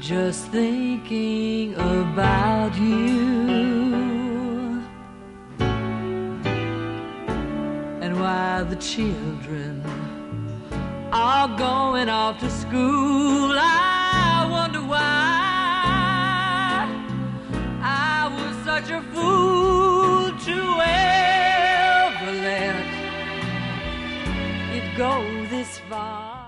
just thinking about you. And while the children are going off to school, I wonder why I was such a fool to ever let it go this far.